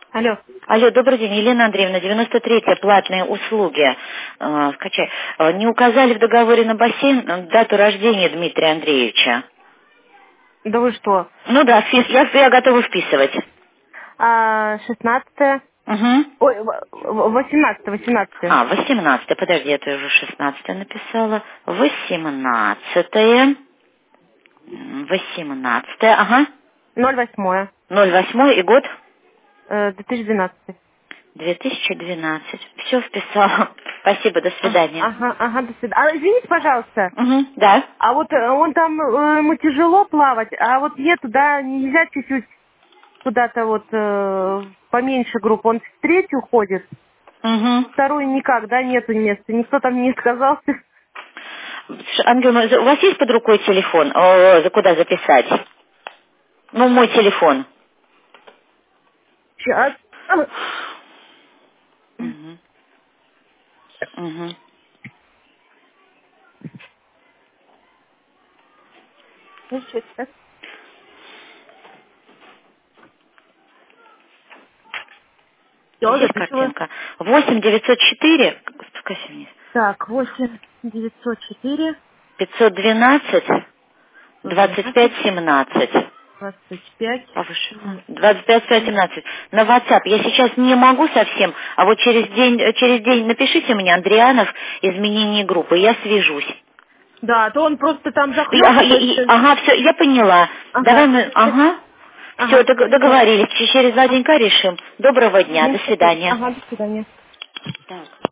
Алло. Алло, добрый день, Елена Андреевна, 93-я, платные услуги. Скачай. Не указали в договоре на бассейн дату рождения Дмитрия Андреевича. Да вы что? Ну да, я готова вписывать. 16. Угу. Ой, 18. 18, подожди, я уже 16 написала. 18, 18, ага. 08. 08 и год? 2012. 2012. Все вписала. Спасибо, до свидания. Ага, до свидания. А извините, пожалуйста, Угу, да. а вот он там, ему тяжело плавать, а вот мне туда нельзя чуть-чуть куда-то вот поменьше групп. Он в третью ходит, Угу. вторую никак, да, нету места. Никто там не отказался. Ангел, у вас есть под рукой телефон? За куда записать? Ну, мой телефон. Сейчас. Угу. Угу. Сейчас. Все, Есть записываю. картинка? 8 904, спускайся вниз, Так, 8 904 512 25 112 17. 25 Повыше. 17. 25 17. На WhatsApp я сейчас не могу совсем, а вот через день напишите мне, Андрианов, изменение группы, я свяжусь. Да, то он просто там Ага, захлебывается. ага, все, я поняла. Давай Ага. мы, ага. Все, Ага. договорились. Через 2 денька решим. Доброго дня, до свидания. Ага, до свидания. Так.